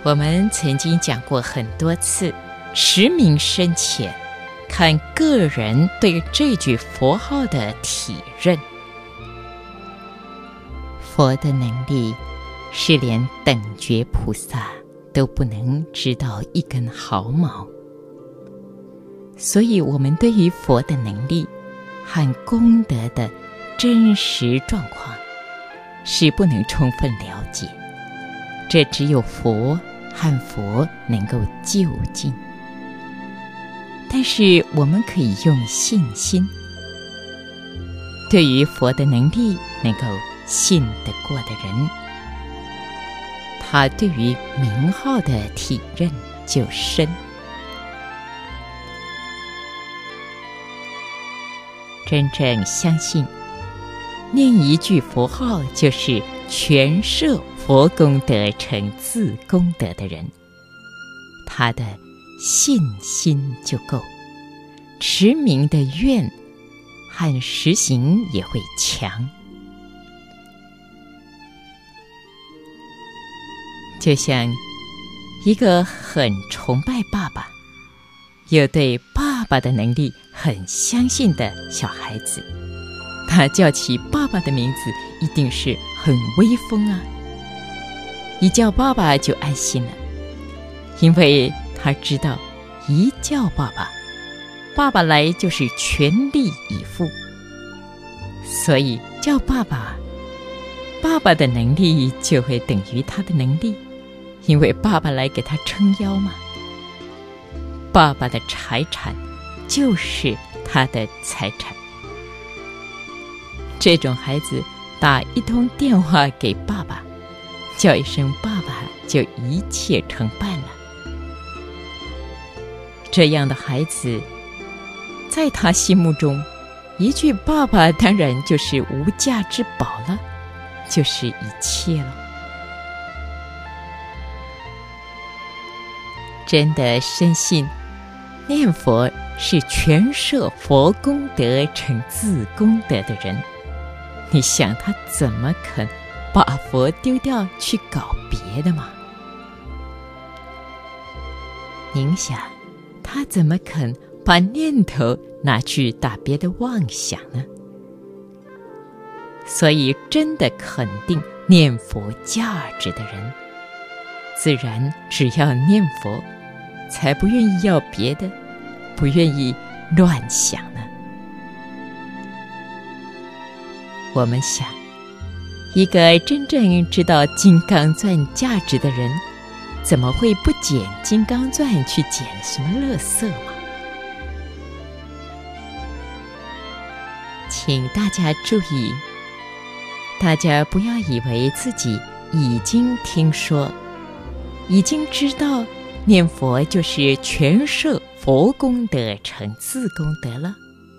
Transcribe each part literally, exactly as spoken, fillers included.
我们曾经讲过很多次，持名深浅，看个人对这句佛号的体认。佛的能力是连等觉菩萨都不能知道一根毫毛，所以我们对于佛的能力和功德的真实状况是不能充分了解，这只有佛和佛能够究竟。但是我们可以用信心，对于佛的能力能够信得过的人，他对于名号的体认就深。真正相信念一句佛号就是全摄佛功德成自功德的人，他的信心就够，持名的愿和实行也会强。就像一个很崇拜爸爸，又对爸爸的能力很相信的小孩子，他叫起爸爸的名字一定是很威风啊，一叫爸爸就安心了，因为他知道一叫爸爸，爸爸来就是全力以赴，所以叫爸爸，爸爸的能力就会等于他的能力，因为爸爸来给他撑腰嘛。爸爸的财产就是他的财产。这种孩子打一通电话给爸爸，叫一声爸爸，就一切成办了。这样的孩子在他心目中，一句爸爸当然就是无价之宝了，就是一切了。真的深信念佛是全摄佛功德成自功德的人，你想他怎么肯把佛丢掉去搞别的吗？您想他怎么肯把念头拿去打别的妄想呢？所以真的肯定念佛价值的人，自然只要念佛，才不愿意要别的，不愿意乱想呢。我们想，一个真正知道金刚钻价值的人，怎么会不捡金刚钻去捡什么垃圾嘛？请大家注意，大家不要以为自己已经听说，已经知道念佛就是全摄佛功德成自功德了。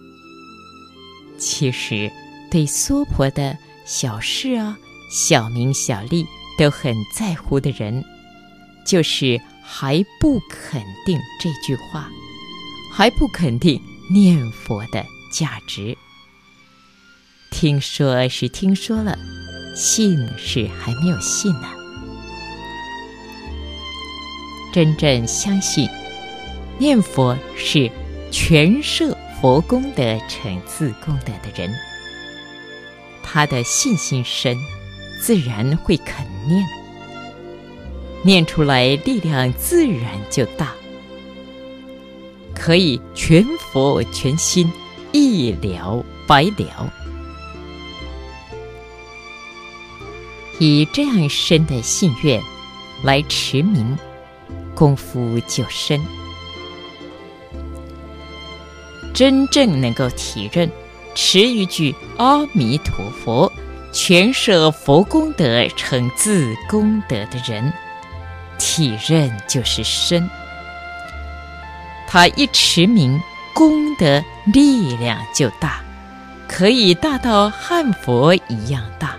其实对娑婆的小事啊、小名小利都很在乎的人，就是还不肯定这句话，还不肯定念佛的价值。听说是听说了，信是还没有信呢。真正相信念佛是全摄佛功德成自功德的人，他的信心深，自然会肯念，念出来力量自然就大，可以全佛全心，一了百了。以这样深的信愿来持名，功夫就深。真正能够体认持一句阿弥陀佛，全摄佛功德成自功德的人，体认就是深。他一持名，功德力量就大，可以大到汉佛一样大。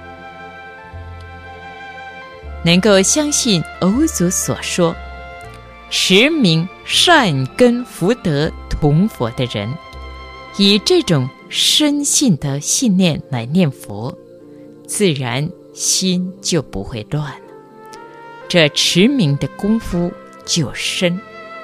能够相信偶祖所说，持名善根福德同佛的人，以这种深信的信念来念佛，自然心就不会乱了， 这持名的功夫就深。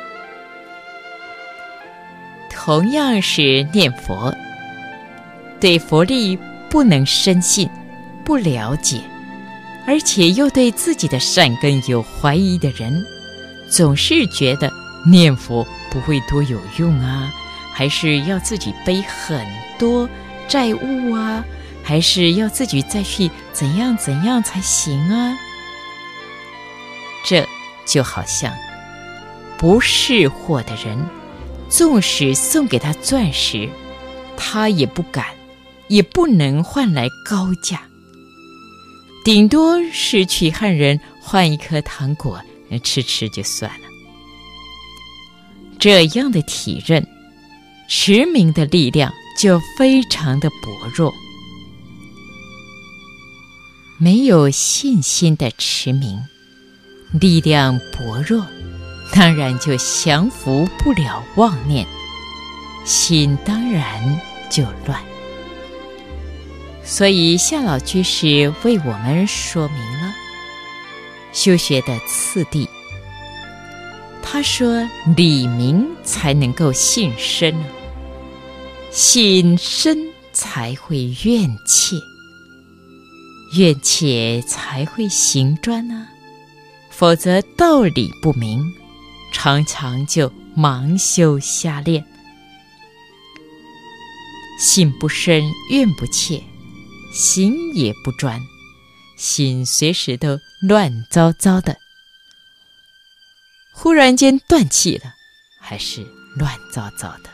同样是念佛，对佛力不能深信，不了解，而且又对自己的善根有怀疑的人，总是觉得念佛不会多有用啊，还是要自己背很多债务啊，还是要自己再去怎样怎样才行啊。这就好像不识货的人，纵使送给他钻石，他也不敢，也不能换来高价，顶多是去和人换一颗糖果吃吃就算了。这样的体认，持名的力量就非常的薄弱。没有信心的持名，力量薄弱，当然就降服不了妄念，心当然就乱。所以夏老居士为我们说明了修学的次第。他说理明才能够信深，信深才会怨切，怨切才会行专啊，否则道理不明，常常就盲修瞎练。信不深，怨不切，行也不专，心随时都乱糟糟的，忽然间断气了，还是乱糟糟的。